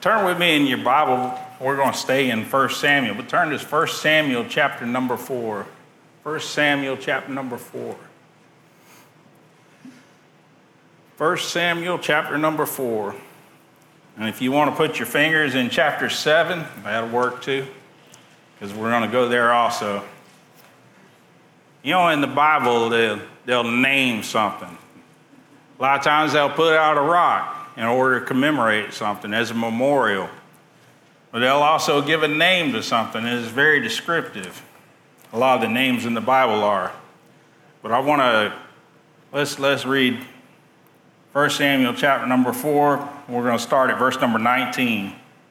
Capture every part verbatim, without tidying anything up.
Turn with me in your Bible. We're going to stay in First Samuel, but turn to First Samuel chapter number four. First Samuel chapter number four. First Samuel chapter number four. And if you want to put your fingers in chapter seven, that'll work too, because we're going to go there also. You know, in the Bible, they'll, they'll name something. A lot of times they'll put out a rock in order to commemorate something as a memorial. But they'll also give a name to something that is very descriptive. A lot of the names in the Bible are. But I want to, let's, let's read First Samuel chapter number four. We're going to start at verse number nineteen.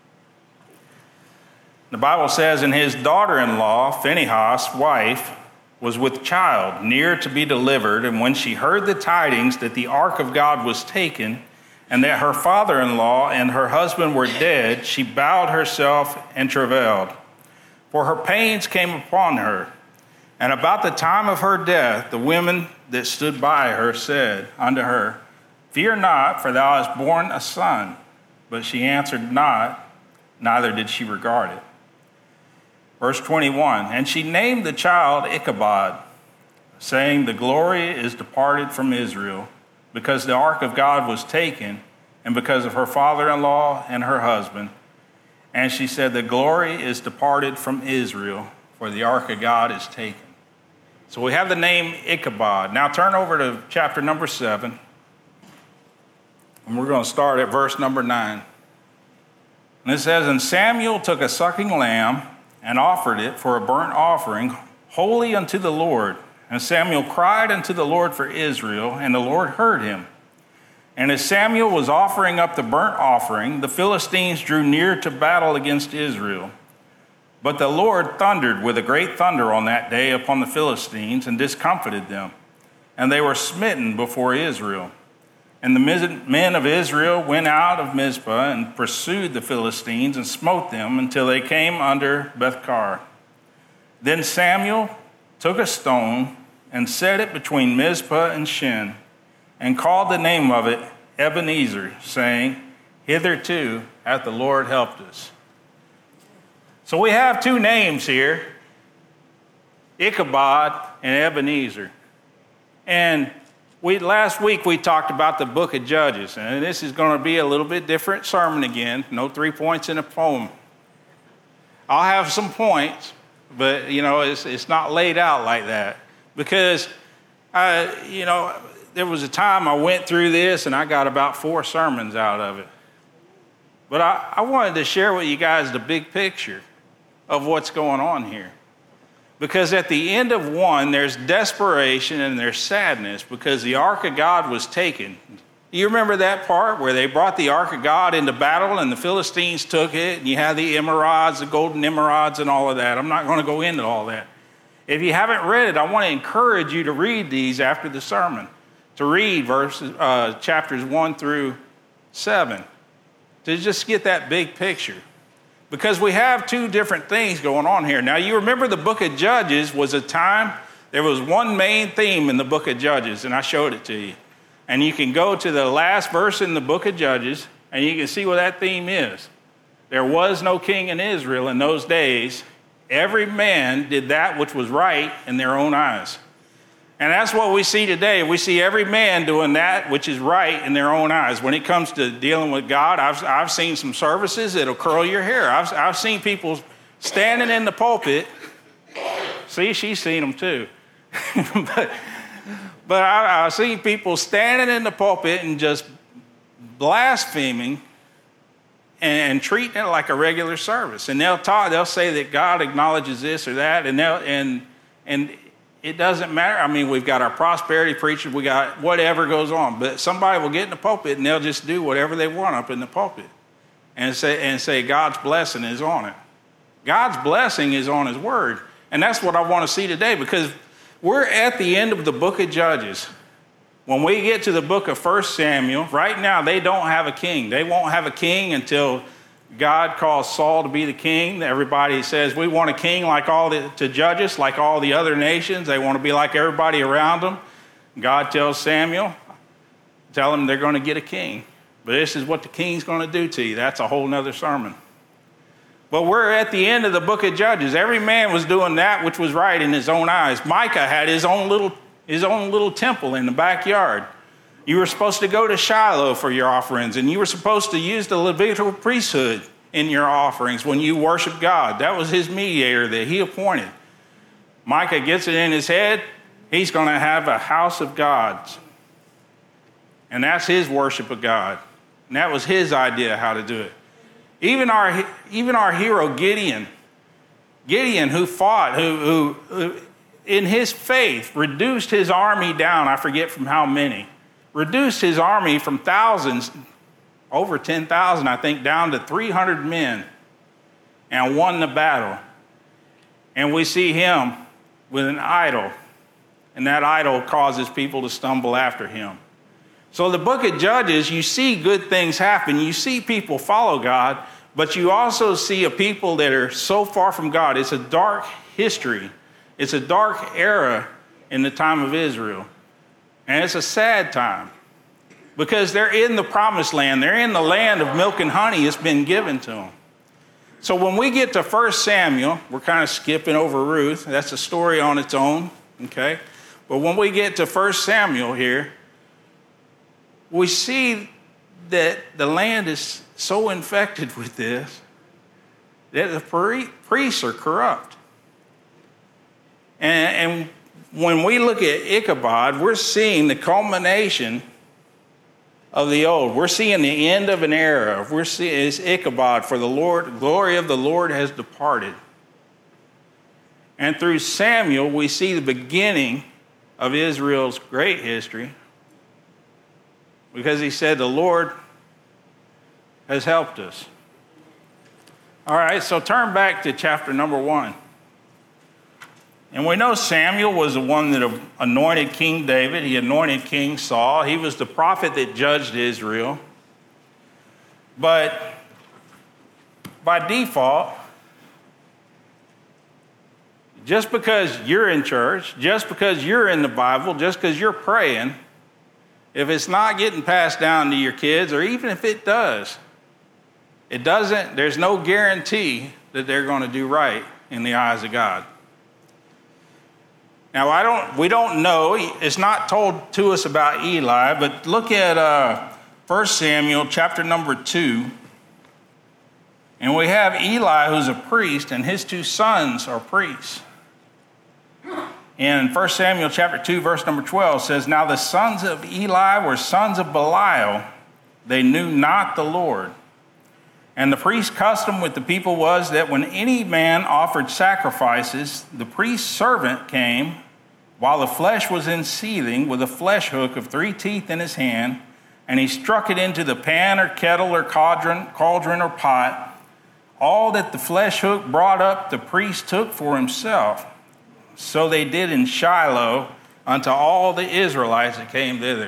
The Bible says, and his daughter-in-law, Phinehas' wife, was with child, near to be delivered, and when she heard the tidings that the ark of God was taken, and that her father-in-law and her husband were dead, she bowed herself and travailed. For her pains came upon her. And about the time of her death, the women that stood by her said unto her, Fear not, for thou hast borne a son. But she answered not, neither did she regard it. Verse twenty-one, and she named the child Ichabod, saying, The glory is departed from Israel, because the ark of God was taken, and because of her father-in-law and her husband. And she said, The glory is departed from Israel, for the ark of God is taken. So we have the name Ichabod. Now turn over to chapter number seven, and we're going to start at verse number nine. And it says, And Samuel took a sucking lamb, and offered it for a burnt offering, holy unto the Lord. And Samuel cried unto the Lord for Israel, and the Lord heard him. And as Samuel was offering up the burnt offering, the Philistines drew near to battle against Israel. But the Lord thundered with a great thunder on that day upon the Philistines, and discomfited them. And they were smitten before Israel. And the men of Israel went out of Mizpah and pursued the Philistines and smote them until they came under Bethkar. Then Samuel took a stone and set it between Mizpah and Shin, and called the name of it Ebenezer, saying, Hitherto hath the Lord helped us. So we have two names here, Ichabod and Ebenezer. And We, last week we talked about the book of Judges, and this is going to be a little bit different sermon again. No three points in a poem. I'll have some points, but you know it's it's not laid out like that because I you know there was a time I went through this and I got about four sermons out of it. But I, I wanted to share with you guys the big picture of what's going on here. Because at the end of one, there's desperation and there's sadness because the ark of God was taken. You remember that part where they brought the ark of God into battle and the Philistines took it, and you have the emerods, the golden emerods and all of that. I'm not going to go into all that. If you haven't read it, I want to encourage you to read these after the sermon, to read verses, uh, chapters one through seven, to just get that big picture. Because we have two different things going on here. Now, you remember the book of Judges was a time, there was one main theme in the book of Judges, and I showed it to you. And you can go to the last verse in the book of Judges, and you can see what that theme is. There was no king in Israel in those days. Every man did that which was right in their own eyes. And that's what we see today. We see every man doing that which is right in their own eyes. When it comes to dealing with God, I've, I've seen some services that'll curl your hair. I've, I've seen people standing in the pulpit. See, she's seen them too. but but I, I've seen people standing in the pulpit and just blaspheming and, and treating it like a regular service. And they'll talk, they'll say that God acknowledges this or that, and they'll and and it doesn't matter. I mean, we've got our prosperity preachers, we got whatever goes on, but somebody will get in the pulpit and they'll just do whatever they want up in the pulpit and say and say God's blessing is on it. God's blessing is on his word. And that's what I want to see today, because we're at the end of the book of Judges. When we get to the book of First Samuel, right now they don't have a king. They won't have a king until God calls Saul to be the king. Everybody says, we want a king like all the, to judge us, like all the other nations. They want to be like everybody around them. God tells Samuel, tell them they're going to get a king. But this is what the king's going to do to you. That's a whole nother sermon. But we're at the end of the book of Judges. Every man was doing that which was right in his own eyes. Micah had his own little, his own little temple in the backyard. You were supposed to go to Shiloh for your offerings, and you were supposed to use the Levitical priesthood in your offerings when you worship God. That was his mediator that he appointed. Micah gets it in his head. He's going to have a house of gods. And that's his worship of God. And that was his idea how to do it. Even our, even our hero, Gideon, Gideon who fought, who, who, who in his faith reduced his army down, I forget from how many, reduced his army from thousands, over ten thousand, I think, down to three hundred men, and won the battle. And we see him with an idol, and that idol causes people to stumble after him. So the book of Judges, you see good things happen. You see people follow God, but you also see a people that are so far from God. It's a dark history. It's a dark era in the time of Israel. And it's a sad time because they're in the promised land. They're in the land of milk and honey. It's been given to them. So when we get to First Samuel, we're kind of skipping over Ruth. That's a story on its own, okay? But when we get to First Samuel here, we see that the land is so infected with this that the priests are corrupt. And, and when we look at Ichabod, we're seeing the culmination of the old. We're seeing the end of an era. We're seeing it's Ichabod, for the Lord, glory of the Lord has departed. And through Samuel, we see the beginning of Israel's great history, because he said, the Lord has helped us. All right, so turn back to chapter number one. And we know Samuel was the one that anointed King David. He anointed King Saul. He was the prophet that judged Israel. But by default, just because you're in church, just because you're in the Bible, just because you're praying, if it's not getting passed down to your kids, or even if it does, it doesn't, there's no guarantee that they're going to do right in the eyes of God. Now, I don't, we don't know, it's not told to us about Eli, but look at uh, First Samuel chapter number two. And we have Eli, who's a priest, and his two sons are priests. In First Samuel chapter two, verse number twelve says, now the sons of Eli were sons of Belial. They knew not the Lord. And the priest's custom with the people was that when any man offered sacrifices, the priest's servant came while the flesh was in seething with a flesh hook of three teeth in his hand, and he struck it into the pan or kettle or cauldron, cauldron or pot. All that the flesh hook brought up, the priest took for himself. So they did in Shiloh unto all the Israelites that came thither.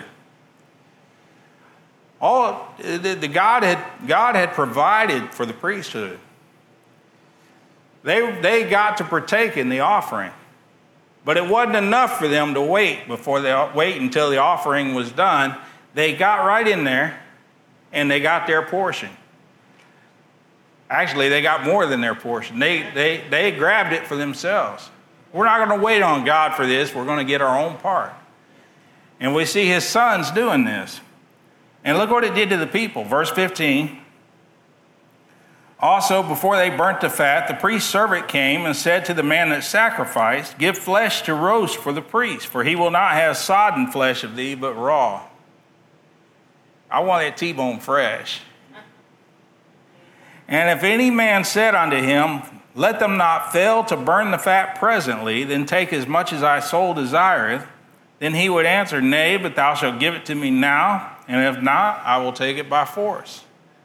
All the, the God had God had provided for the priesthood. They they got to partake in the offering, but it wasn't enough for them to wait before they wait until the offering was done. They got right in there, and they got their portion. Actually, they got more than their portion. They they they grabbed it for themselves. We're not going to wait on God for this. We're going to get our own part. And we see his sons doing this. And look what it did to the people. Verse fifteen. Also, before they burnt the fat, the priest's servant came and said to the man that sacrificed, give flesh to roast for the priest, for he will not have sodden flesh of thee, but raw. I want that T-bone fresh. And if any man said unto him, let them not fail to burn the fat presently, then take as much as thy soul desireth, then he would answer, nay, but thou shalt give it to me now, and if not, I will take it by force.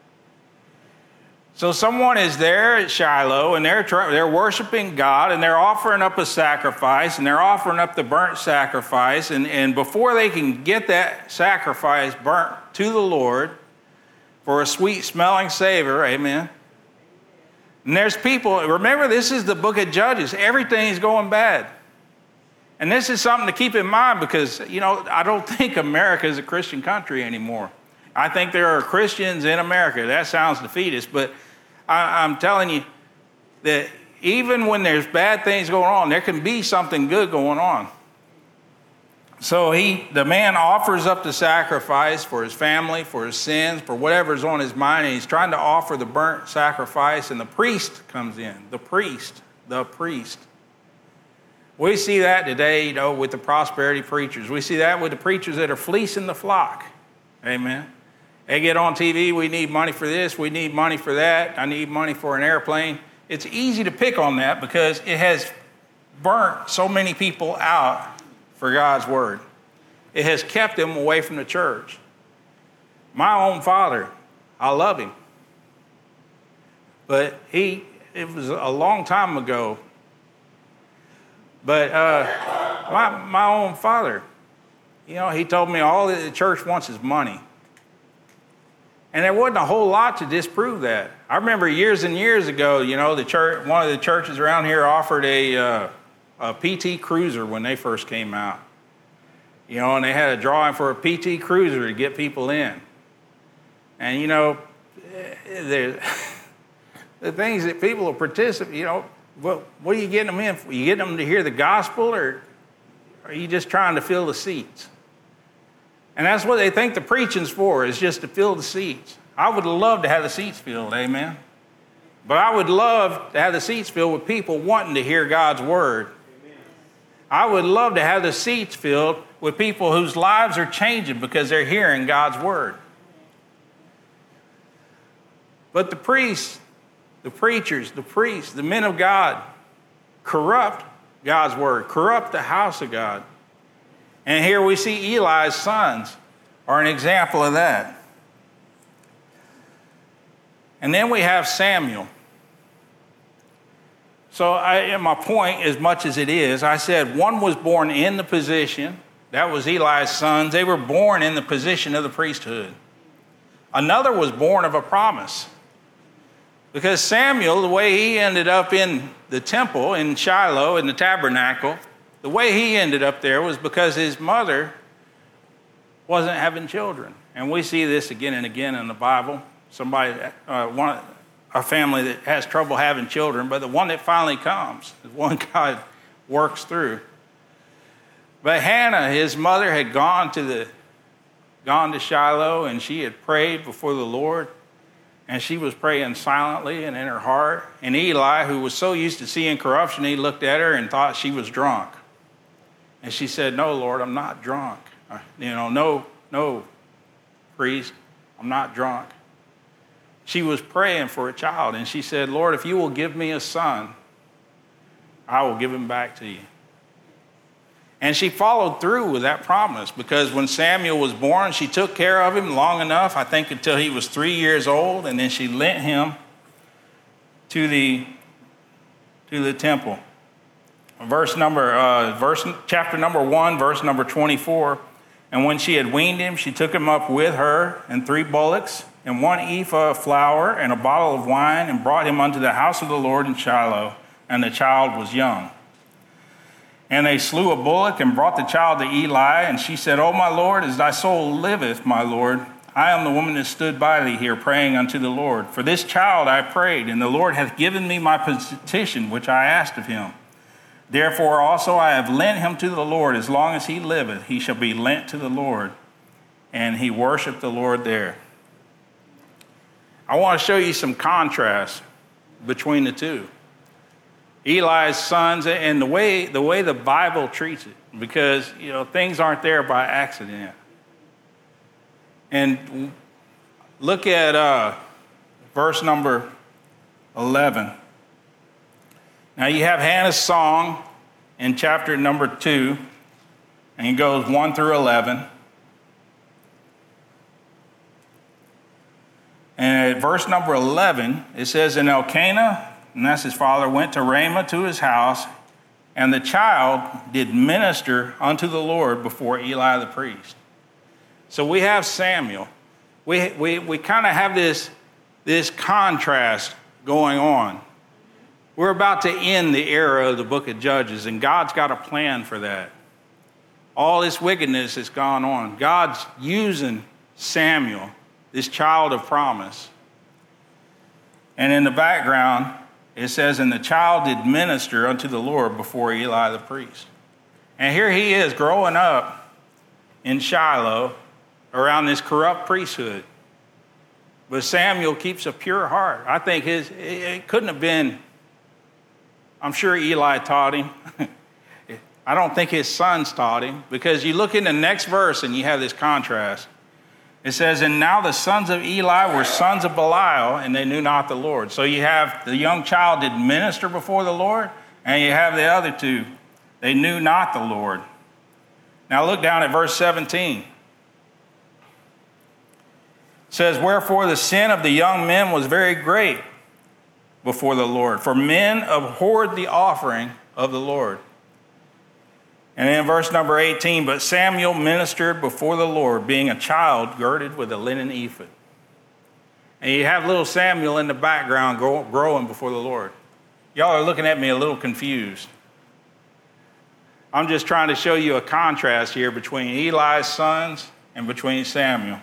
So someone is there at Shiloh, and they're, they're worshiping God, and they're offering up a sacrifice, and they're offering up the burnt sacrifice, and, and before they can get that sacrifice burnt to the Lord for a sweet-smelling savor, amen. And there's people, remember, this is the book of Judges. Everything's going bad. And this is something to keep in mind because, you know, I don't think America is a Christian country anymore. I think there are Christians in America. That sounds defeatist, but I, I'm telling you that even when there's bad things going on, there can be something good going on. So he, the man offers up the sacrifice for his family, for his sins, for whatever's on his mind, and he's trying to offer the burnt sacrifice, and the priest comes in. The priest, the priest. We see that today, you know, with the prosperity preachers. We see that with the preachers that are fleecing the flock. Amen. They get on T V, we need money for this, we need money for that, I need money for an airplane. It's easy to pick on that because it has burnt so many people out for God's word. It has kept them away from the church. My own father, I love him. But he, it was a long time ago. But uh, my, my own father, you know, he told me all that the church wants is money. And there wasn't a whole lot to disprove that. I remember years and years ago, you know, the church, one of the churches around here offered a, uh, a P T Cruiser when they first came out. You know, and they had a drawing for a P T Cruiser to get people in. And, you know, the, the things that people will participate, you know, what, what are you getting them in for? You getting them to hear the gospel, or are you just trying to fill the seats? And that's what they think the preaching's for, is just to fill the seats. I would love to have the seats filled, amen? But I would love to have the seats filled with people wanting to hear God's word. Amen. I would love to have the seats filled with people whose lives are changing because they're hearing God's word. But the priests, the preachers, the priests, the men of God corrupt God's word, corrupt the house of God. And here we see Eli's sons are an example of that. And then we have Samuel. So I, my point, as much as it is, I said one was born in the position. That was Eli's sons. They were born in the position of the priesthood. Another was born of a promise. Because Samuel, the way he ended up in the temple in Shiloh, in the tabernacle, the way he ended up there was because his mother wasn't having children. And we see this again and again in the Bible. Somebody, uh, one, a family that has trouble having children, but the one that finally comes, the one God works through. But Hannah, his mother, had gone to the, gone to Shiloh, and she had prayed before the Lord. And she was praying silently and in her heart. And Eli, who was so used to seeing corruption, he looked at her and thought she was drunk. And she said, "No, Lord, I'm not drunk. You know, no, no, priest, I'm not drunk." She was praying for a child, and she said, "Lord, if you will give me a son, I will give him back to you." And she followed through with that promise, because when Samuel was born, she took care of him long enough, I think until he was three years old, and then she lent him to the, to the temple. Verse number, uh, verse, chapter number one, verse number twenty-four. And when she had weaned him, she took him up with her and three bullocks and one ephah of flour and a bottle of wine, and brought him unto the house of the Lord in Shiloh, and the child was young. And they slew a bullock and brought the child to Eli, and she said, "O my Lord, as thy soul liveth, my Lord, I am the woman that stood by thee here praying unto the Lord. For this child I prayed, and the Lord hath given me my petition which I asked of him. Therefore also I have lent him to the Lord. As long as he liveth, he shall be lent to the Lord." And he worshiped the Lord there. I want to show you some contrast between the two. Eli's sons and the way the way the Bible treats it, because you know things aren't there by accident. And look at uh, verse number eleven. Now you have Hannah's song in chapter number two, and it goes one through eleven. And at verse number eleven, it says, "And Elkanah," and that's his father, "went to Ramah to his house, and the child did minister unto the Lord before Eli the priest." So we have Samuel. We we we kind of have this, this contrast going on. We're about to end the era of the book of Judges, and God's got a plan for that. All this wickedness has gone on. God's using Samuel this child of promise. And in the background, it says, and the child did minister unto the Lord before Eli the priest. And here he is growing up in Shiloh around this corrupt priesthood. But Samuel keeps a pure heart. I think his it couldn't have been, I'm sure Eli taught him. I don't think his sons taught him, because you look in the next verse and you have this contrast. It says, and now the sons of Eli were sons of Belial, and they knew not the Lord. So you have the young child did minister before the Lord, and you have the other two. They knew not the Lord. Now look down at verse seventeen. It says, wherefore the sin of the young men was very great before the Lord, for men abhorred the offering of the Lord. And in verse number eighteen, but Samuel ministered before the Lord, being a child girded with a linen ephod. And you have little Samuel in the background grow, growing before the Lord. Y'all are looking at me a little confused. I'm just trying to show you a contrast here between Eli's sons and between Samuel.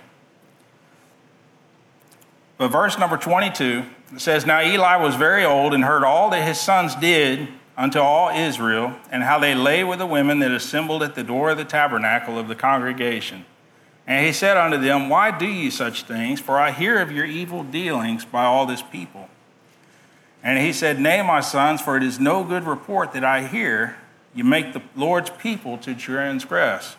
But verse number twenty-two, it says, now Eli was very old and heard all that his sons did unto all Israel, and how they lay with the women that assembled at the door of the tabernacle of the congregation. And he said unto them, why do ye such things? For I hear of your evil dealings by all this people. And he said, nay, my sons, for it is no good report that I hear. You make the Lord's people to transgress.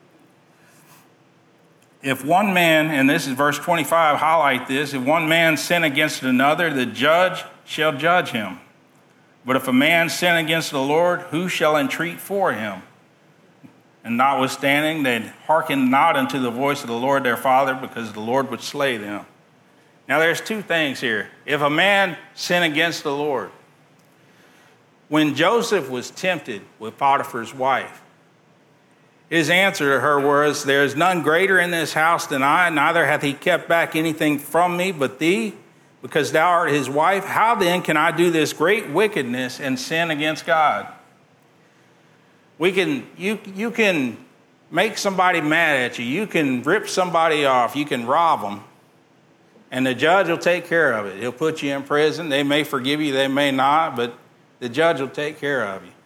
If one man, and this is verse twenty-five, highlight this, if one man sin against another, the judge shall judge him. But if a man sin against the Lord, who shall entreat for him? And notwithstanding, they hearkened not unto the voice of the Lord their father, because the Lord would slay them. Now there's two things here. If a man sin against the Lord, when Joseph was tempted with Potiphar's wife, his answer to her was, there is none greater in this house than I, neither hath he kept back anything from me but thee, because thou art his wife. How then can I do this great wickedness and sin against God? We can, you, you can make somebody mad at you. You can rip somebody off. You can rob them. And the judge will take care of it. He'll put you in prison. They may forgive you, they may not, but the judge will take care of you.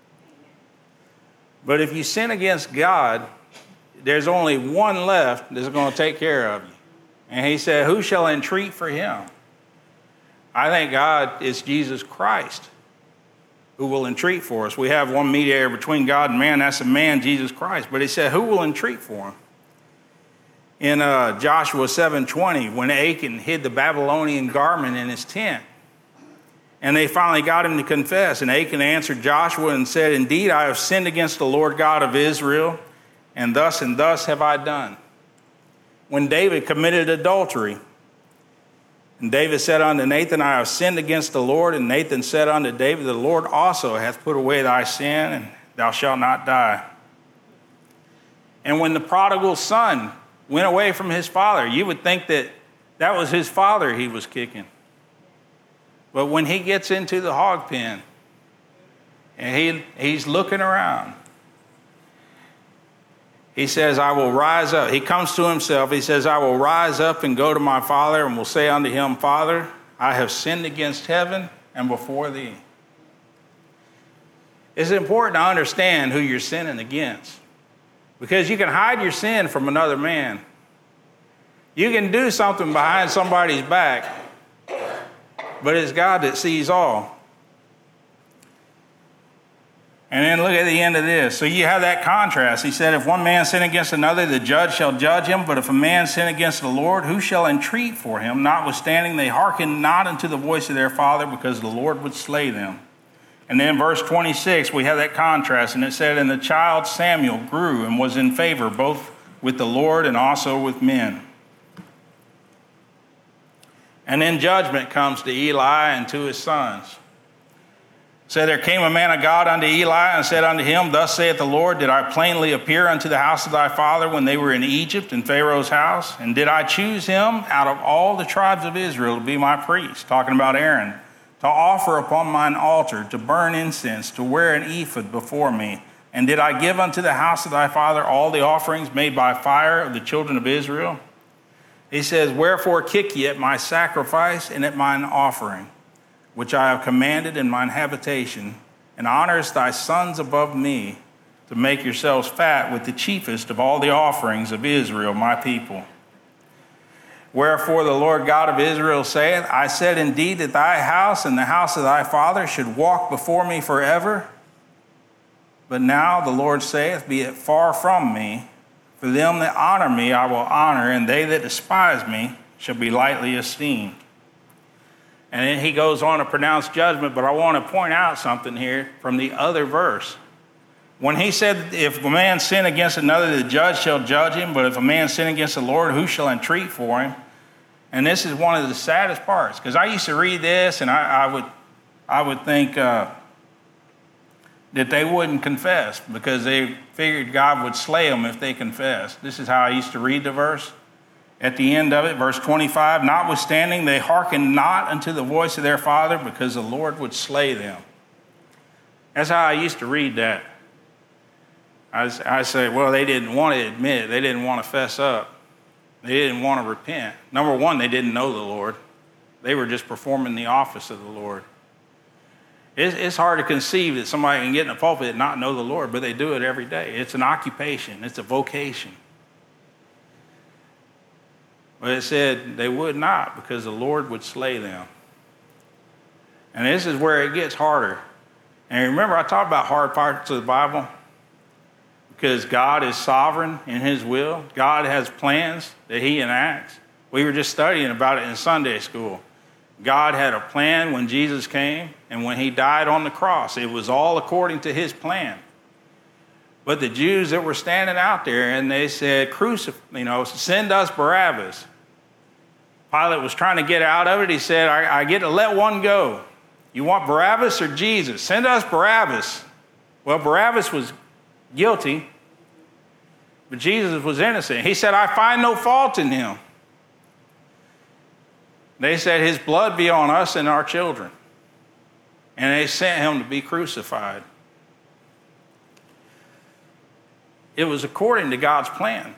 But if you sin against God, there's only one left that's going to take care of you. And he said, who shall entreat for him? I think God is Jesus Christ who will entreat for us. We have one mediator between God and man. That's the man, Jesus Christ. But he said, who will entreat for him? In uh, Joshua seven twenty, when Achan hid the Babylonian garment in his tent, and they finally got him to confess. And Achan answered Joshua and said, indeed, I have sinned against the Lord God of Israel, and thus and thus have I done. When David committed adultery, and David said unto Nathan, I have sinned against the Lord. And Nathan said unto David, the Lord also hath put away thy sin, and thou shalt not die. And when the prodigal son went away from his father, you would think that that was his father he was kicking. But when he gets into the hog pen, and he, he's looking around, he says, I will rise up. He comes to himself. He says, I will rise up and go to my father, and will say unto him, Father, I have sinned against heaven and before thee. It's important to understand who you're sinning against, because you can hide your sin from another man. You can do something behind somebody's back, but it's God that sees all. And then look at the end of this. So you have that contrast. He said, if one man sin against another, the judge shall judge him. But if a man sin against the Lord, who shall entreat for him? Notwithstanding, they hearkened not unto the voice of their father, because the Lord would slay them. And then verse twenty-six, we have that contrast. And it said, and the child Samuel grew and was in favor both with the Lord and also with men. And then judgment comes to Eli and to his sons. So there came a man of God unto Eli and said unto him, thus saith the Lord, did I plainly appear unto the house of thy father when they were in Egypt in Pharaoh's house? And did I choose him out of all the tribes of Israel to be my priest, talking about Aaron, to offer upon mine altar, to burn incense, to wear an ephod before me? And did I give unto the house of thy father all the offerings made by fire of the children of Israel? He says, wherefore kick ye at my sacrifice and at mine offering, which I have commanded in mine habitation, and honors thy sons above me, to make yourselves fat with the chiefest of all the offerings of Israel, my people. Wherefore the Lord God of Israel saith, I said indeed that thy house and the house of thy father should walk before me forever. But now the Lord saith, be it far from me, for them that honor me I will honor, and they that despise me shall be lightly esteemed. And then he goes on to pronounce judgment, but I want to point out something here from the other verse. When he said, if a man sin against another, the judge shall judge him, but if a man sin against the Lord, who shall entreat for him? And this is one of the saddest parts, because I used to read this, and I, I would I would think uh, that they wouldn't confess, because they figured God would slay them if they confessed. This is how I used to read the verse. At the end of it, verse twenty-five, notwithstanding, they hearkened not unto the voice of their father, because the Lord would slay them. That's how I used to read that. I, I say, well, they didn't want to admit it. They didn't want to fess up. They didn't want to repent. Number one, they didn't know the Lord. They were just performing the office of the Lord. It's, it's hard to conceive that somebody can get in a pulpit and not know the Lord, but they do it every day. It's an occupation. It's a vocation. But it said they would not, because the Lord would slay them. And this is where it gets harder. And remember, I talked about hard parts of the Bible, because God is sovereign in his will. God has plans that he enacts. We were just studying about it in Sunday school. God had a plan when Jesus came, and when he died on the cross, it was all according to his plan. But the Jews that were standing out there, and they said, "Crucify, you know, send us Barabbas." Pilate was trying to get out of it. He said, I, I get to let one go. You want Barabbas or Jesus? Send us Barabbas. Well, Barabbas was guilty, but Jesus was innocent. He said, I find no fault in him. They said, his blood be on us and our children. And they sent him to be crucified. It was according to God's plan.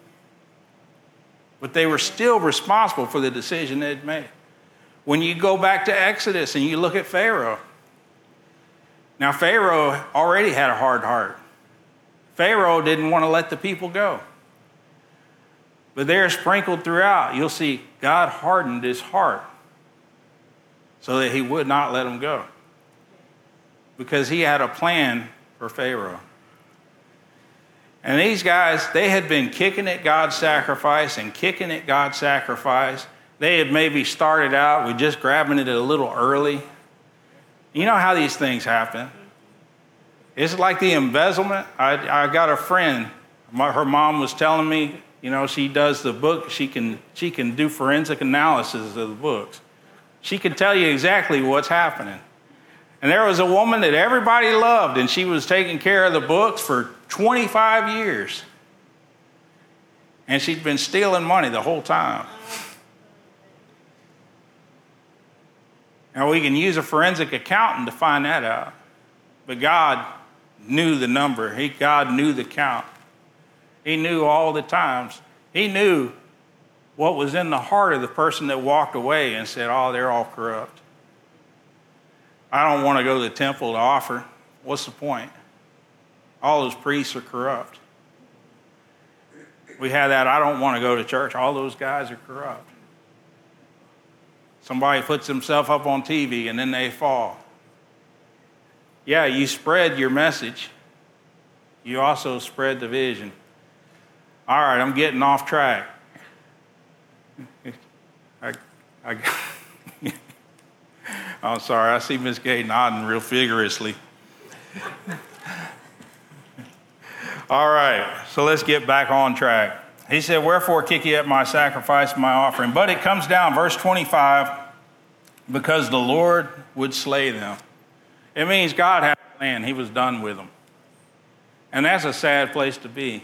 But they were still responsible for the decision they'd made. When you go back to Exodus and you look at Pharaoh. Now, Pharaoh already had a hard heart. Pharaoh didn't want to let the people go. But they're sprinkled throughout. You'll see God hardened his heart so that he would not let them go, because he had a plan for Pharaoh. And these guys, they had been kicking at God's sacrifice and kicking at God's sacrifice. They had maybe started out with just grabbing it a little early. You know how these things happen. It's like the embezzlement. I, I got a friend, my, her mom was telling me, you know, she does the book, she can, she can do forensic analysis of the books. She can tell you exactly what's happening. And there was a woman that everybody loved, and she was taking care of the books for twenty-five years. And she'd been stealing money the whole time. Now, we can use a forensic accountant to find that out. But God knew the number. He, God knew the count. He knew all the times. He knew what was in the heart of the person that walked away and said, oh, they're all corrupt. I don't want to go to the temple to offer. What's the point? All those priests are corrupt. We had that, I don't want to go to church. All those guys are corrupt. Somebody puts himself up on T V and then they fall. Yeah, you spread your message. You also spread the vision. All right, I'm getting off track. I, I, I'm sorry, I see Miss Gay nodding real vigorously. All right, so let's get back on track. He said, wherefore kick ye at my sacrifice and my offering? But it comes down, verse twenty-five, because the Lord would slay them. It means God had a plan. He was done with them. And that's a sad place to be.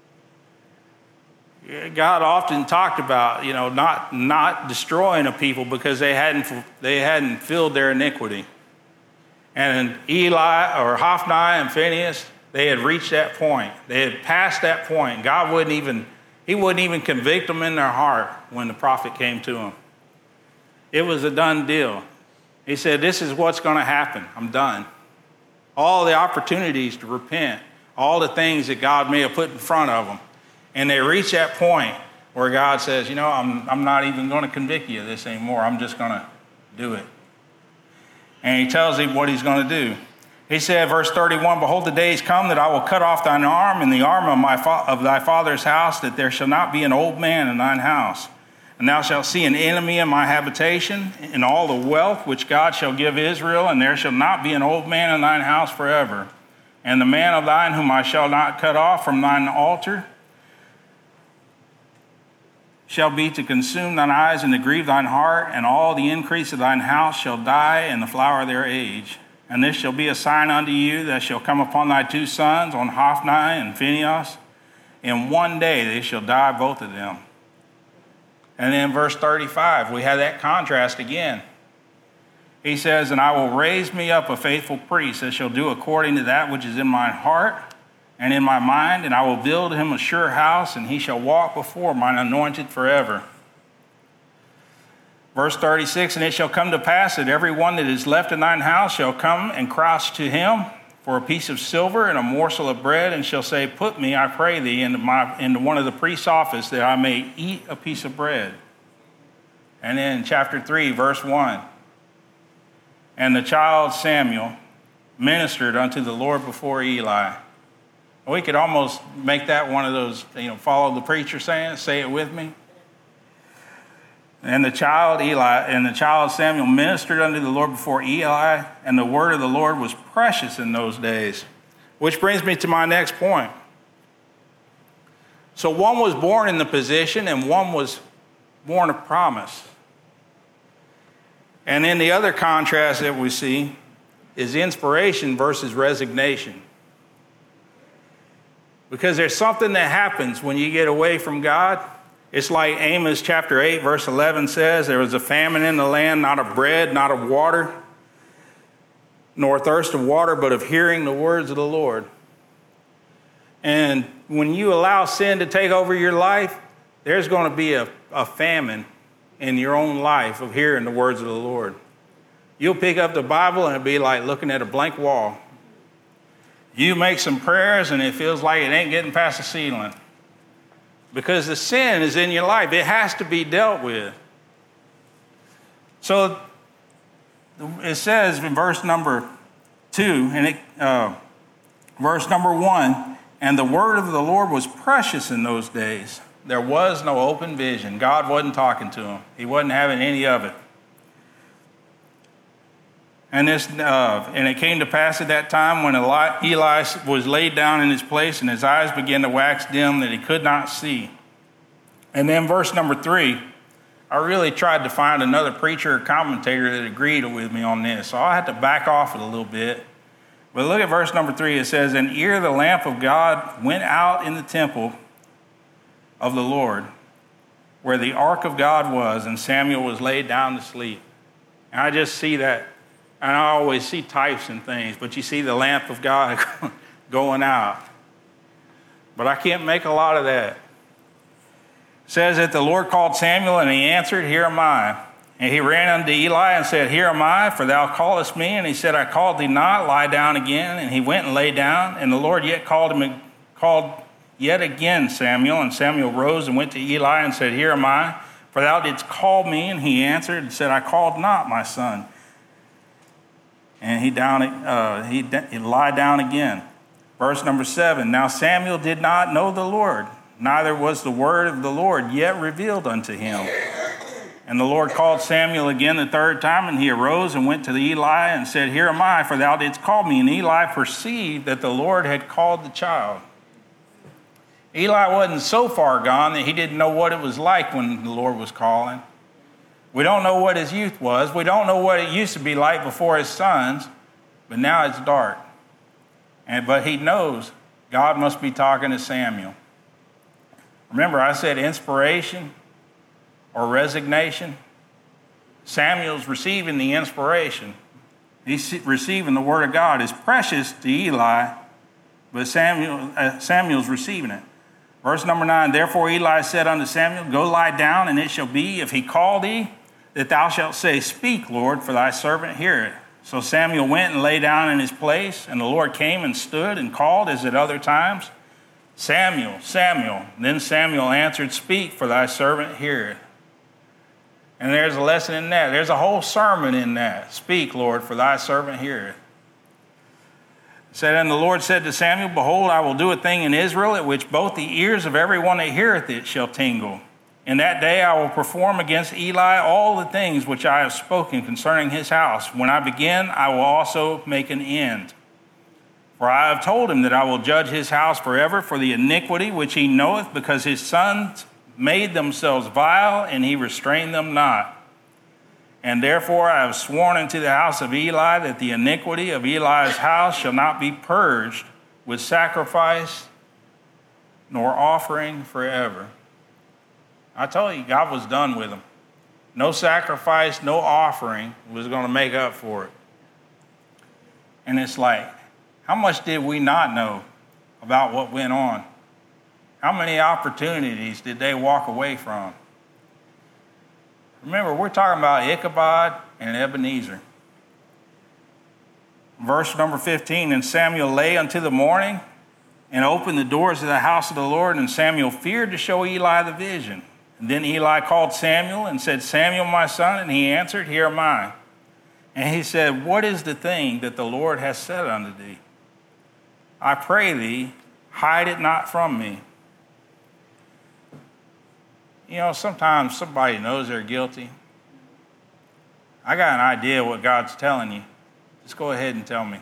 God often talked about, you know, not, not destroying a people because they hadn't, they hadn't filled their iniquity. And Eli or Hophni and Phinehas, they had reached that point. They had passed that point. God wouldn't even He wouldn't even convict them in their heart when the prophet came to him. It was a done deal. He said, this is what's going to happen. I'm done. All the opportunities to repent, all the things that God may have put in front of them. And they reach that point where God says, you know, I'm, I'm not even going to convict you of this anymore. I'm just going to do it. And he tells him what he's going to do. He said, verse thirty-one, behold, the days come that I will cut off thine arm and the arm of, my fa- of thy father's house, that there shall not be an old man in thine house. And thou shalt see an enemy in my habitation, in all the wealth which God shall give Israel, and there shall not be an old man in thine house forever. And the man of thine whom I shall not cut off from thine altar shall be to consume thine eyes and to grieve thine heart, and all the increase of thine house shall die in the flower of their age. And this shall be a sign unto you that shall come upon thy two sons, on Hophni and Phinehas. In one day they shall die, both of them. And then verse thirty-five, we have that contrast again. He says, and I will raise me up a faithful priest that shall do according to that which is in my heart and in my mind, and I will build him a sure house, and he shall walk before mine anointed forever. Verse thirty-six, and it shall come to pass that every one that is left in thine house shall come and crouch to him for a piece of silver and a morsel of bread, and shall say, put me, I pray thee, into, my, into one of the priest's office, that I may eat a piece of bread. And then chapter three, verse one, and the child Samuel ministered unto the Lord before Eli. We could almost make that one of those, you know, follow the preacher saying, say it with me. And the child Eli and the child Samuel ministered unto the Lord before Eli, and the word of the Lord was precious in those days. Which brings me to my next point. So one was born in the position, and one was born of promise. And then the other contrast that we see is inspiration versus resignation. Because there's something that happens when you get away from God. It's like Amos chapter eight, verse eleven says, there was a famine in the land, not of bread, not of water, nor thirst of water, but of hearing the words of the Lord. And when you allow sin to take over your life, there's going to be a, a famine in your own life of hearing the words of the Lord. You'll pick up the Bible and it'll be like looking at a blank wall. You make some prayers and it feels like it ain't getting past the ceiling. Because the sin is in your life. It has to be dealt with. So it says in verse number two, and it, uh, verse number one, and the word of the Lord was precious in those days. There was no open vision. God wasn't talking to him. He wasn't having any of it. And this, uh, and it came to pass at that time when Eli, Eli was laid down in his place, and his eyes began to wax dim, that he could not see. And then verse number three, I really tried to find another preacher or commentator that agreed with me on this, so I had to back off it a little bit. But look at verse number three. It says, and ere the lamp of God went out in the temple of the Lord, where the ark of God was, and Samuel was laid down to sleep. And I just see that. And I always see types and things, but you see the lamp of God going out. But I can't make a lot of that. It says that the Lord called Samuel, and he answered, here am I. And he ran unto Eli and said, here am I, for thou callest me. And he said, I called thee not, lie down again. And he went and lay down. And the Lord yet called him, called yet again Samuel. And Samuel rose and went to Eli and said, here am I, for thou didst call me. And he answered and said, I called not, my son. And he down, uh, he, he lied down again. Verse number seven, now Samuel did not know the Lord, neither was the word of the Lord yet revealed unto him. And the Lord called Samuel again the third time, and he arose and went to Eli and said, here am I, for thou didst call me. And Eli perceived that the Lord had called the child. Eli wasn't so far gone that he didn't know what it was like when the Lord was calling. We don't know what his youth was. We don't know what it used to be like before his sons, but now it's dark. And but he knows God must be talking to Samuel. Remember, I said inspiration or resignation. Samuel's receiving the inspiration. He's receiving the word of God. It's precious to Eli, but Samuel uh, Samuel's receiving it. Verse number nine, therefore Eli said unto Samuel, go lie down, and it shall be, if he call thee, that thou shalt say, speak, Lord, for thy servant heareth. So Samuel went and lay down in his place, and the Lord came and stood and called as at other times, Samuel, Samuel. Then Samuel answered, speak, for thy servant heareth. And there's a lesson in that. There's a whole sermon in that. Speak, Lord, for thy servant heareth. It said, and the Lord said to Samuel, behold, I will do a thing in Israel at which both the ears of every one that heareth it shall tingle. In that day I will perform against Eli all the things which I have spoken concerning his house. When I begin, I will also make an end. For I have told him that I will judge his house forever for the iniquity which he knoweth, because his sons made themselves vile, and he restrained them not. And therefore I have sworn unto the house of Eli that the iniquity of Eli's house shall not be purged with sacrifice nor offering forever. I told you, God was done with them. No sacrifice, no offering was going to make up for it. And it's like, how much did we not know about what went on? How many opportunities did they walk away from? Remember, we're talking about Ichabod and Ebenezer. Verse number fifteen, and Samuel lay until the morning and opened the doors of the house of the Lord, and Samuel feared to show Eli the vision. And then Eli called Samuel and said, Samuel, my son, and he answered, here am I. And he said, what is the thing that the Lord has said unto thee? I pray thee, hide it not from me. You know, sometimes somebody knows they're guilty. I got an idea what God's telling you. Just go ahead and tell me.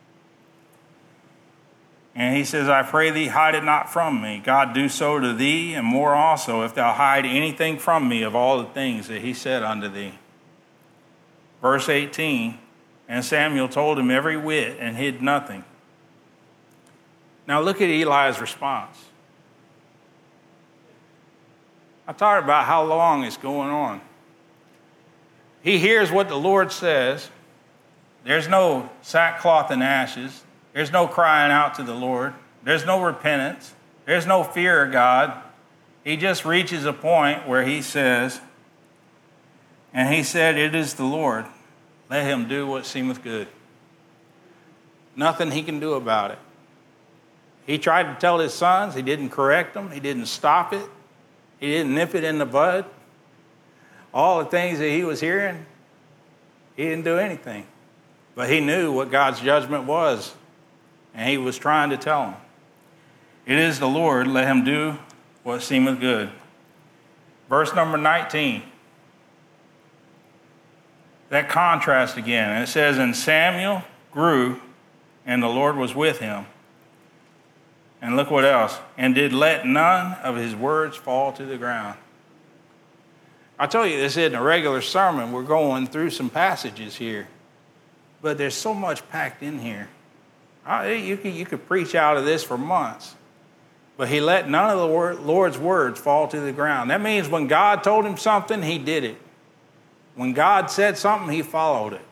And he says, I pray thee, hide it not from me. God do so to thee, and more also, if thou hide anything from me of all the things that he said unto thee. Verse eighteen, and Samuel told him every whit and hid nothing. Now look at Eli's response. I talked about how long it's going on. He hears what the Lord says. There's no sackcloth and ashes. There's no crying out to the Lord. There's no repentance. There's no fear of God. He just reaches a point where he says, and he said, it is the Lord. Let him do what seemeth good. Nothing he can do about it. He tried to tell his sons. He didn't correct them. He didn't stop it. He didn't nip it in the bud. All the things that he was hearing, he didn't do anything. But he knew what God's judgment was, and he was trying to tell them. It is the Lord, let him do what seemeth good. Verse number nineteen. That contrast again. And it says, and Samuel grew, and the Lord was with him. And look what else. And did let none of his words fall to the ground. I told you this isn't a regular sermon. We're going through some passages here. But there's so much packed in here. I, you, could, you could preach out of this for months. But he let none of the word, Lord's words fall to the ground. That means when God told him something, he did it. When God said something, he followed it.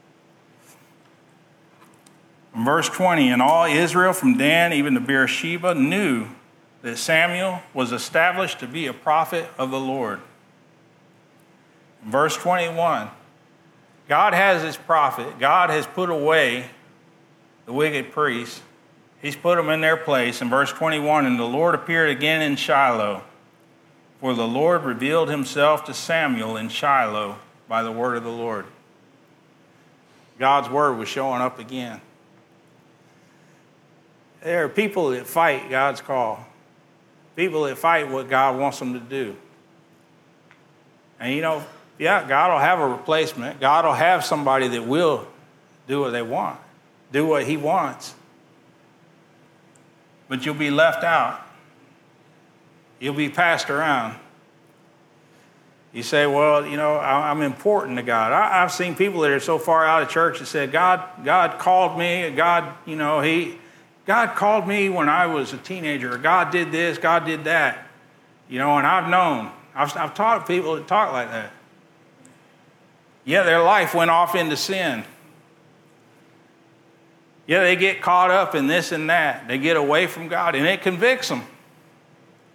In verse twenty, and all Israel from Dan even to Beersheba knew that Samuel was established to be a prophet of the Lord. In verse twenty-one, God has his prophet. God has put away the wicked priests. He's put them in their place. In verse twenty-one, and the Lord appeared again in Shiloh, for the Lord revealed himself to Samuel in Shiloh by the word of the Lord. God's word was showing up again. There are people that fight God's call. People that fight what God wants them to do. And you know, yeah, God will have a replacement. God will have somebody that will do what they want, do what he wants. But you'll be left out. You'll be passed around. You say, well, you know, I'm important to God. I've seen people that are so far out of church that said, God, God called me. God, you know, he, God called me when I was a teenager. God did this. God did that. You know, and I've known. I've, I've taught people that talk like that. Yeah, their life went off into sin. Yeah, they get caught up in this and that. They get away from God, and it convicts them.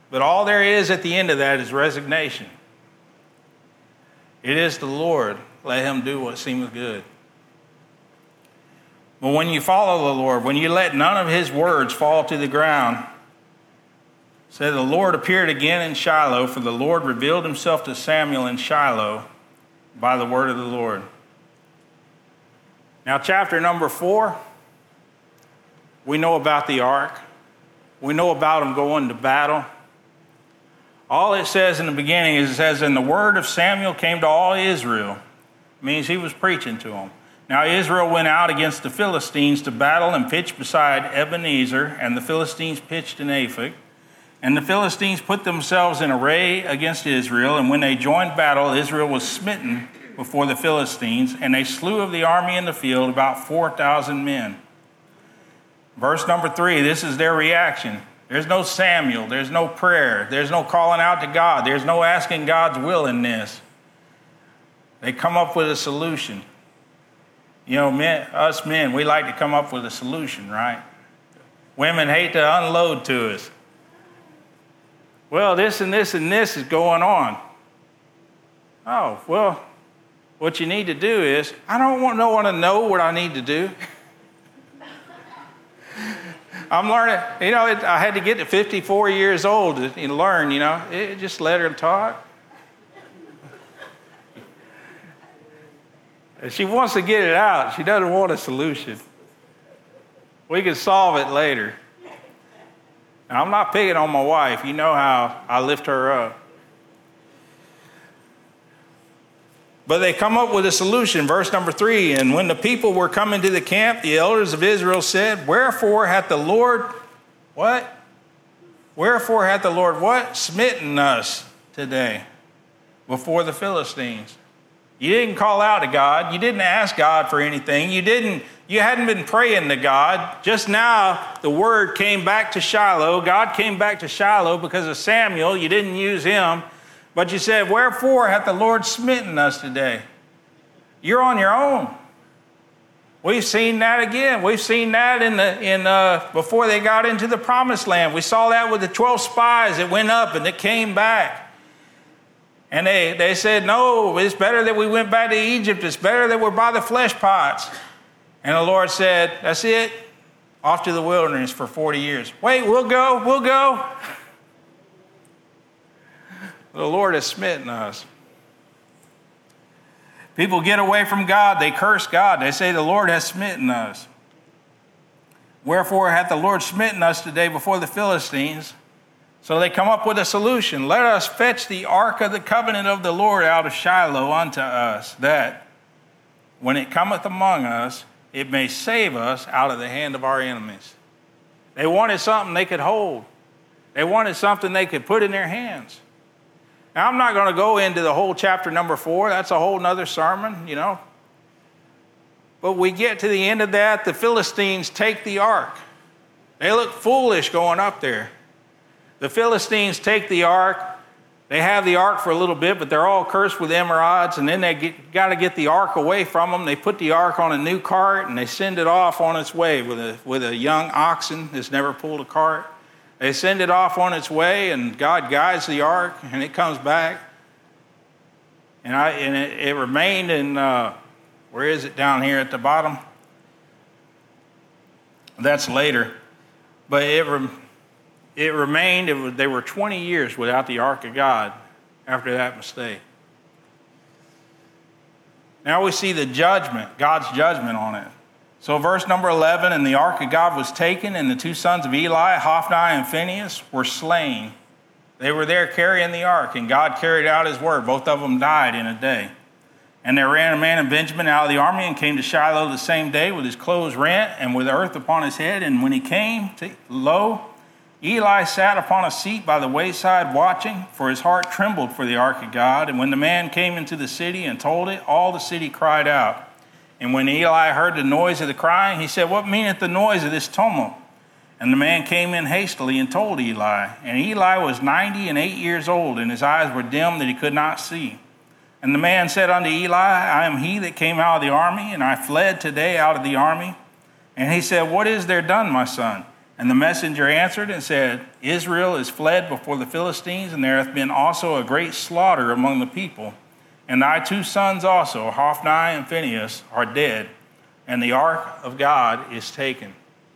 But all there is at the end of that is resignation. It is the Lord. Let him do what seemeth good. But when you follow the Lord, when you let none of his words fall to the ground, said the Lord appeared again in Shiloh, for the Lord revealed himself to Samuel in Shiloh by the word of the Lord. Now, chapter number four, we know about the ark. We know about them going to battle. All it says in the beginning is it says, and the word of Samuel came to all Israel. It means he was preaching to them. Now Israel went out against the Philistines to battle and pitched beside Ebenezer, and the Philistines pitched in Aphek. And the Philistines put themselves in array against Israel, and when they joined battle, Israel was smitten before the Philistines, and they slew of the army in the field about four thousand men. Verse number three, this is their reaction. There's no Samuel, there's no prayer, there's no calling out to God, there's no asking God's will in this. They come up with a solution. You know, men, us men, we like to come up with a solution, right? Women hate to unload to us. Well, this and this and this is going on. Oh, well, what you need to do is, I don't want no one to know what I need to do. I'm learning, you know, it, I had to get to fifty-four years old to you know, learn, you know, it, just let her talk. If she wants to get it out, she doesn't want a solution. We can solve it later. Now, I'm not picking on my wife. You know how I lift her up. But they come up with a solution. Verse number three, and when the people were coming to the camp, the elders of Israel said, wherefore hath the Lord, what? Wherefore hath the Lord what? Smitten us today before the Philistines. You didn't call out to God. You didn't ask God for anything. You didn't, you hadn't been praying to God. Just now, the word came back to Shiloh. God came back to Shiloh because of Samuel. You didn't use him. But you said, wherefore hath the Lord smitten us today? You're on your own. We've seen that again. We've seen that in the in uh, before they got into the promised land. We saw that with the twelve spies that went up and that came back. And they, they said, no, it's better that we went back to Egypt. It's better that we're by the flesh pots. And the Lord said, that's it. Off to the wilderness for forty years. Wait, we'll go, we'll go. The Lord has smitten us. People get away from God. They curse God. They say the Lord has smitten us. Wherefore hath the Lord smitten us today before the Philistines? So they come up with a solution. Let us fetch the ark of the covenant of the Lord out of Shiloh unto us, that when it cometh among us, it may save us out of the hand of our enemies. They wanted something they could hold. They wanted something they could put in their hands. Now, I'm not going to go into the whole chapter number four. That's a whole nother sermon, you know. But we get to the end of that, the Philistines take the ark. They look foolish going up there. The Philistines take the ark. They have the ark for a little bit, but they're all cursed with emerods, and then they got to get the ark away from them. They put the ark on a new cart, and they send it off on its way with a, with a young oxen that's never pulled a cart. They send it off on its way, and God guides the ark, and it comes back. And, I, and it, it remained in, uh, where is it down here at the bottom? That's later. But it, re, it remained, it was, they were twenty years without the ark of God after that mistake. Now we see the judgment, God's judgment on it. So verse number eleven, and the ark of God was taken, and the two sons of Eli, Hophni and Phinehas, were slain. They were there carrying the ark, and God carried out his word. Both of them died in a day. And there ran a man of Benjamin out of the army and came to Shiloh the same day with his clothes rent and with earth upon his head. And when he came, to, lo, Eli sat upon a seat by the wayside watching, for his heart trembled for the ark of God. And when the man came into the city and told it, all the city cried out. And when Eli heard the noise of the crying, he said, what meaneth the noise of this tumult? And the man came in hastily and told Eli. And Eli was ninety and eight years old, and his eyes were dim that he could not see. And the man said unto Eli, I am he that came out of the army, and I fled today out of the army. And he said, what is there done, my son? And the messenger answered and said, Israel is fled before the Philistines, and there hath been also a great slaughter among the people. And thy two sons also, Hophni and Phinehas, are dead, and the ark of God is taken.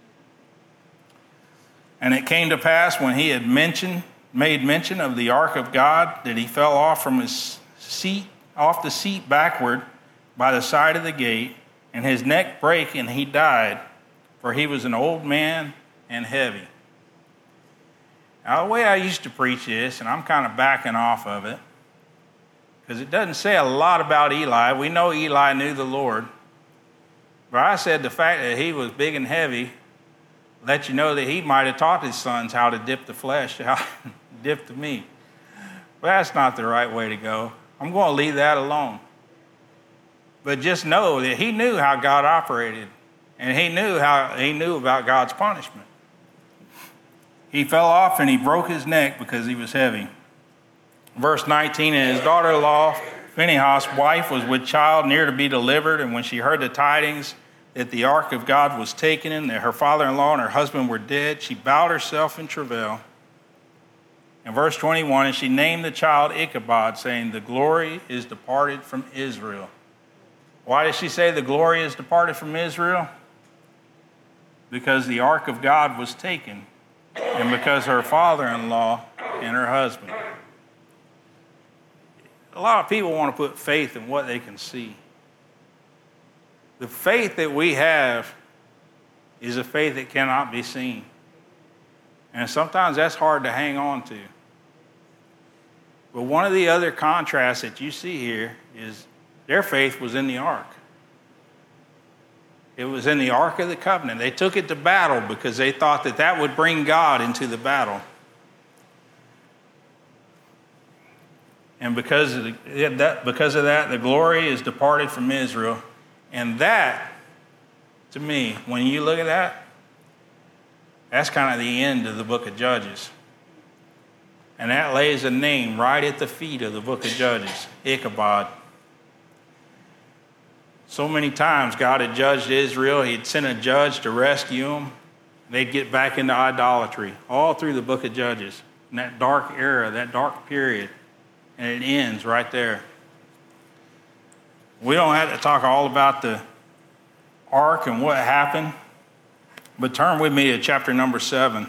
And it came to pass, when he had mentioned, made mention of the ark of God, that he fell off from his seat, off the seat backward by the side of the gate, and his neck brake, and he died, for he was an old man and heavy. Now, the way I used to preach this, and I'm kind of backing off of it, because it doesn't say a lot about Eli. We know Eli knew the Lord. But I said the fact that he was big and heavy let you know that he might have taught his sons how to dip the flesh, how to dip the meat. But that's not the right way to go. I'm going to leave that alone. But just know that he knew how God operated, and he knew how he knew about God's punishment. He fell off and he broke his neck because he was heavy. Verse nineteen, and his daughter-in-law, Phinehas' wife, was with child near to be delivered, and when she heard the tidings that the ark of God was taken, and that her father-in-law and her husband were dead, she bowed herself in travail. In verse twenty-one, and she named the child Ichabod, saying, the glory is departed from Israel. Why did she say the glory is departed from Israel? Because the ark of God was taken, and because her father-in-law and her husband. A lot of people want to put faith in what they can see. The faith that we have is a faith that cannot be seen. And sometimes that's hard to hang on to. But one of the other contrasts that you see here is their faith was in the ark. It was in the Ark of the Covenant. They took it to battle because they thought that that would bring God into the battle. And because of, the, that, because of that, the glory is departed from Israel. And that, to me, when you look at that, that's kind of the end of the book of Judges. And that lays a name right at the feet of the book of Judges, Ichabod. So many times God had judged Israel. He'd sent a judge to rescue them. They'd get back into idolatry all through the book of Judges. In that dark era, that dark period. And it ends right there. We don't have to talk all about the ark and what happened. But turn with me to chapter number seven.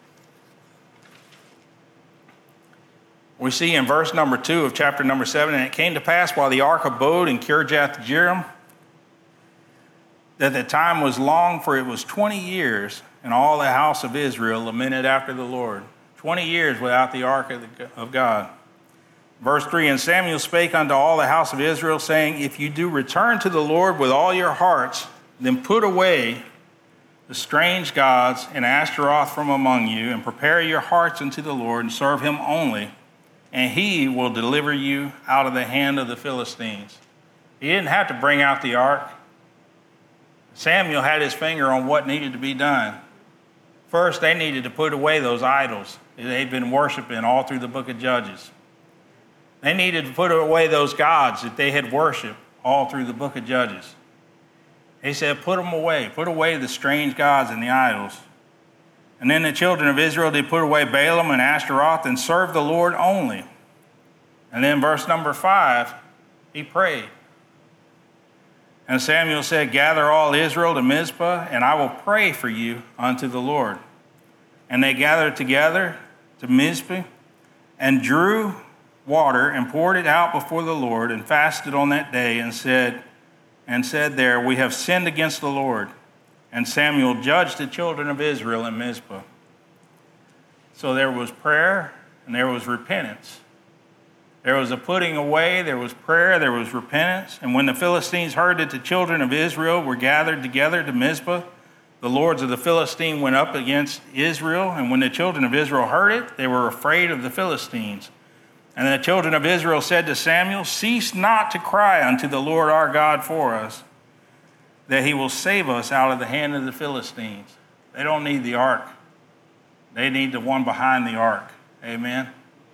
We see in verse number two of chapter number seven, and it came to pass while the ark abode in Kirjath-jearim, that the time was long, for it was twenty years, and all the house of Israel lamented after the Lord. Twenty years without the ark of, the, of God. Verse three, and Samuel spake unto all the house of Israel, saying, if you do return to the Lord with all your hearts, then put away the strange gods and Ashtaroth from among you, and prepare your hearts unto the Lord, and serve him only, and he will deliver you out of the hand of the Philistines. He didn't have to bring out the ark. Samuel had his finger on what needed to be done. First, they needed to put away those idols that they'd been worshiping all through the book of Judges. They needed to put away those gods that they had worshiped all through the book of Judges. He said, put them away. Put away the strange gods and the idols. And then the children of Israel did put away Balaam and Ashtaroth and serve the Lord only. And then verse number five, he prayed. And Samuel said, gather all Israel to Mizpah, and I will pray for you unto the Lord. And they gathered together to Mizpah, and drew water, and poured it out before the Lord, and fasted on that day, and said, and said there, we have sinned against the Lord. And Samuel judged the children of Israel in Mizpah. So there was prayer, and there was repentance. There was a putting away, there was prayer, there was repentance. And when the Philistines heard that the children of Israel were gathered together to Mizpah, the lords of the Philistine went up against Israel. And when the children of Israel heard it, they were afraid of the Philistines. And the children of Israel said to Samuel, cease not to cry unto the Lord our God for us, that he will save us out of the hand of the Philistines. They don't need the ark. They need the one behind the ark. Amen.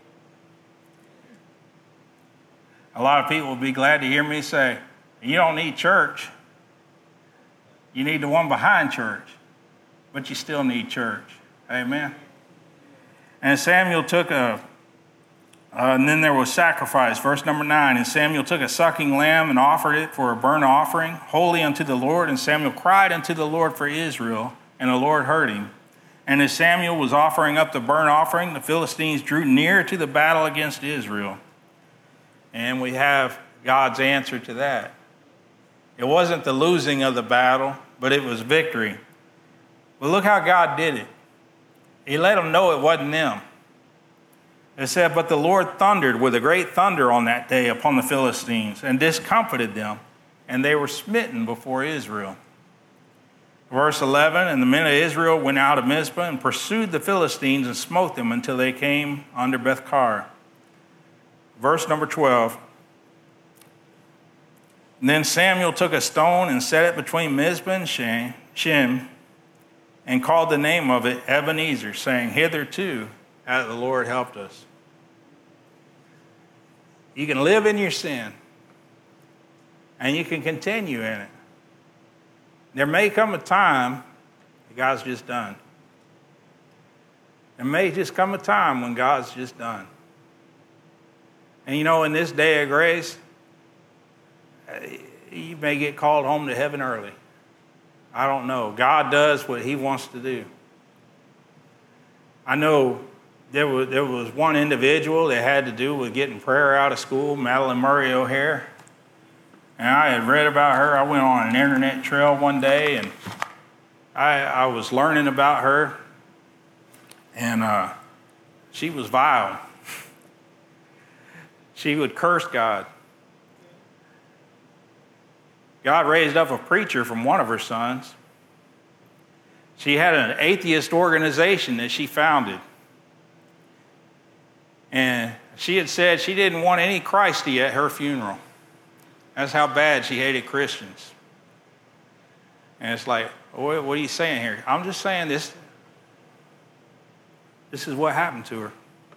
A lot of people will be glad to hear me say, you don't need church. You need the one behind church. but you still need church. Amen. And Samuel took a, uh, and then there was sacrifice. Verse number nine, and Samuel took a sucking lamb and offered it for a burnt offering, holy unto the Lord. And Samuel cried unto the Lord for Israel, and the Lord heard him. And as Samuel was offering up the burnt offering, the Philistines drew near to the battle against Israel. And we have God's answer to that. It wasn't the losing of the battle, but it was victory. But look how God did it. He let them know it wasn't them. It said, but the Lord thundered with a great thunder on that day upon the Philistines and discomfited them, and they were smitten before Israel. Verse eleven, and the men of Israel went out of Mizpah and pursued the Philistines and smote them until they came under Beth-kar. Verse number twelve, and then Samuel took a stone and set it between Mizpah and Shem, and called the name of it Ebenezer, saying, hitherto hath the Lord helped us. You can live in your sin, and you can continue in it. There may come a time that God's just done. There may just come a time when God's just done. And you know, in this day of grace, you may get called home to heaven early. I don't know. God does what he wants to do. I know there was, there was one individual that had to do with getting prayer out of school, Madeline Murray O'Hare. And I had read about her. I went on an internet trail one day, and I, I was learning about her. And uh, she was vile. She would curse God. God raised up a preacher from one of her sons. She had an atheist organization that she founded. And she had said she didn't want any Christy at her funeral. That's how bad she hated Christians. And it's like, what are you saying here? I'm just saying this. This is what happened to her.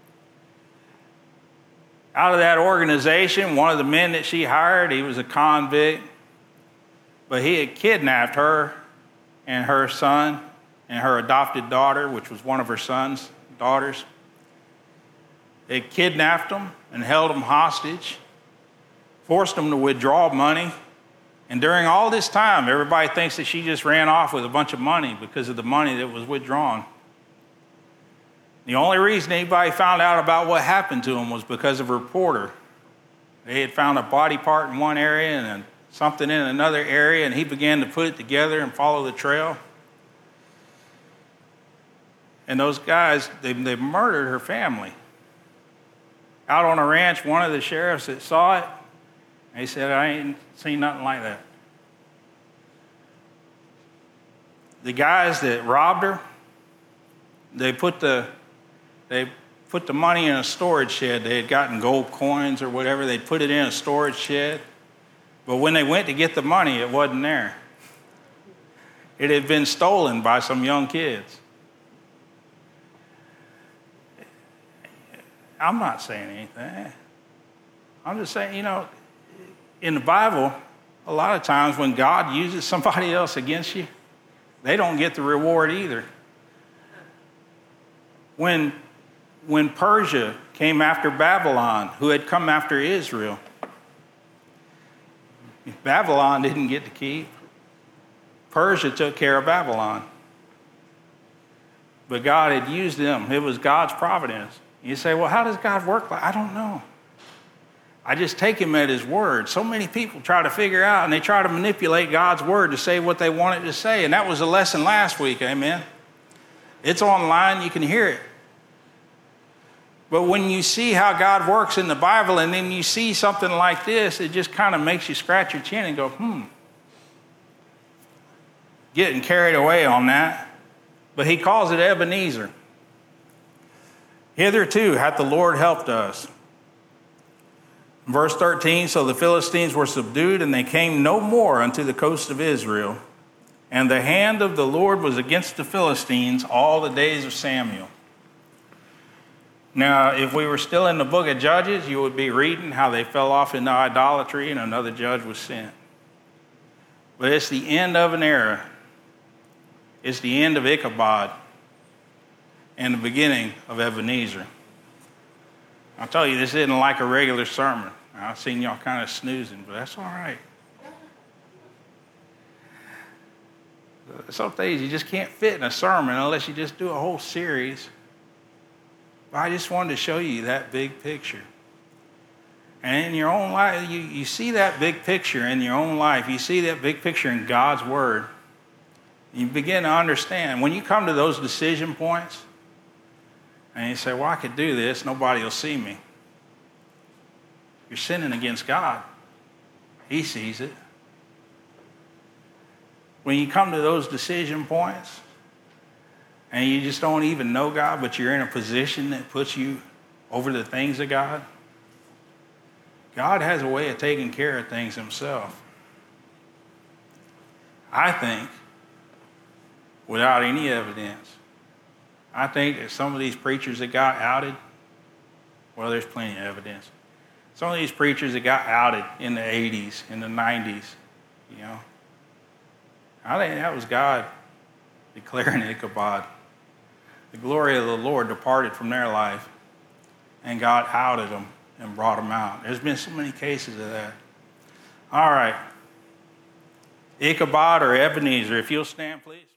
Out of that organization, one of the men that she hired, he was a convict, but he had kidnapped her and her son and her adopted daughter, which was one of her son's daughters. They kidnapped them and held them hostage, forced them to withdraw money. And during all this time, everybody thinks that she just ran off with a bunch of money because of the money that was withdrawn. The only reason anybody found out about what happened to them was because of a reporter. They had found a body part in one area and something in another area, and he began to put it together and follow the trail. And those guys, they, they murdered her family. Out on a ranch, one of the sheriffs that saw it, he said, I ain't seen nothing like that. The guys that robbed her, they put the they put the money in a storage shed. They had gotten gold coins or whatever. They put it in a storage shed. But when they went to get the money, it wasn't there. It had been stolen by some young kids. I'm not saying anything. I'm just saying, you know, in the Bible, a lot of times when God uses somebody else against you, they don't get the reward either. When, when Persia came after Babylon, who had come after Israel, Babylon didn't get to keep. Persia took care of Babylon. But God had used them. It was God's providence. You say, well, how does God work? I don't know. I just take him at his word. So many people try to figure out, and they try to manipulate God's word to say what they want it to say. And that was a lesson last week, amen? It's online, you can hear it. But when you see how God works in the Bible, and then you see something like this, it just kind of makes you scratch your chin and go, hmm. Getting carried away on that. But he calls it Ebenezer. Hitherto hath the Lord helped us. Verse thirteen, so the Philistines were subdued, and they came no more unto the coast of Israel. And the hand of the Lord was against the Philistines all the days of Samuel. Now, if we were still in the book of Judges, you would be reading how they fell off into idolatry and another judge was sent. But it's the end of an era. It's the end of Ichabod and the beginning of Ebenezer. I'll tell you, this isn't like a regular sermon. I've seen y'all kind of snoozing, but that's all right. Some things you just can't fit in a sermon unless you just do a whole series. But I just wanted to show you that big picture. And in your own life, you, you see that big picture in your own life. You see that big picture in God's Word. You begin to understand. When you come to those decision points, and you say, well, I could do this, nobody will see me. You're sinning against God. He sees it. When you come to those decision points, and you just don't even know God, but you're in a position that puts you over the things of God, God has a way of taking care of things himself. I think, without any evidence, I think that some of these preachers that got outed, well, there's plenty of evidence. Some of these preachers that got outed in the eighties, in the nineties, you know, I think that was God declaring Ichabod. The glory of the Lord departed from their life, and God outed them and brought them out. There's been so many cases of that. All right. Ichabod or Ebenezer, if you'll stand, please.